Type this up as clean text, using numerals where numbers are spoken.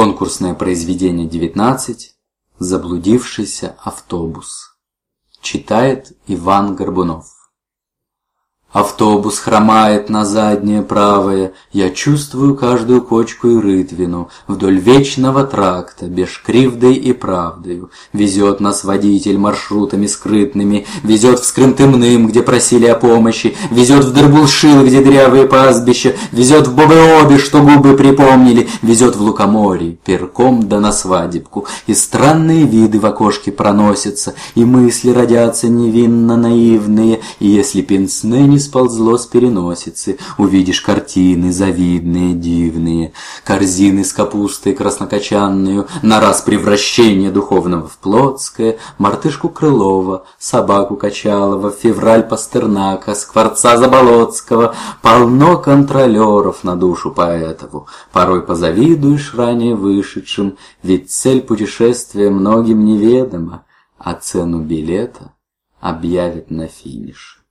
Конкурсное произведение 19. Заблудившийся автобус. Читает Иван Горбунов. Автобус хромает на заднее правое, я чувствую каждую кочку и рытвину, вдоль вечного тракта, беж кривдой и правдою. Везет нас водитель маршрутами скрытными, везет в Скрытымным, где просили о помощи, везет в Дырбулшил, где дырявые пастбища, везет в Бобы-Обе, что губы припомнили, везет в Лукоморье, перком да на свадебку. И странные виды в окошке проносятся, и мысли родятся невинно наивные, и если пенсне не сползло с переносицы, увидишь картины завидные, дивные, корзины с капустой краснокочанную, на раз превращение духовного в плотское, мартышку Крылова, собаку Качалова, февраль Пастернака, скворца Заболоцкого, полно контролеров на душу поэтову. Порой позавидуешь ранее вышедшим, ведь цель путешествия многим неведома, а цену билета объявят на финише.